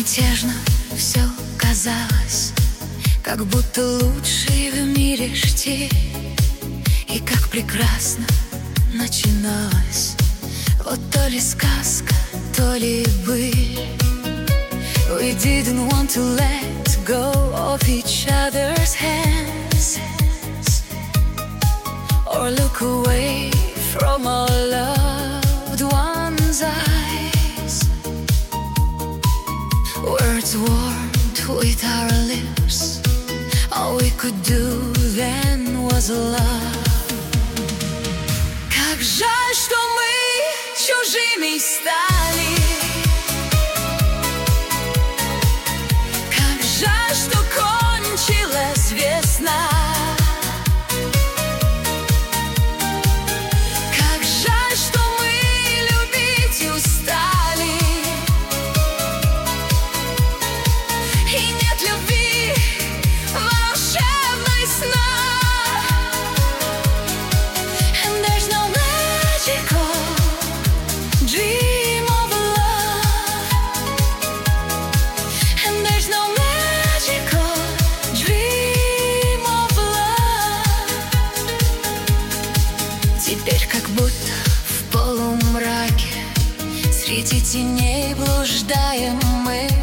безмятежно все казалось, как будто лучший в мире штиль. И как прекрасно начиналось, вот то ли сказка, то ли быль. We didn't want to let go of each other's hands, or look away from our loved ones' eyes. Words warmed with our lips, all we could do then was love. Как жаль, что мы чужими стали. Как жаль, что кончилась весна. Как жаль, что мы любить устали. И нет любви волшебной сна. And there's no magical dream of love. And there's no magical dream of love. Теперь как будто в полумраке среди теней блуждаем мы.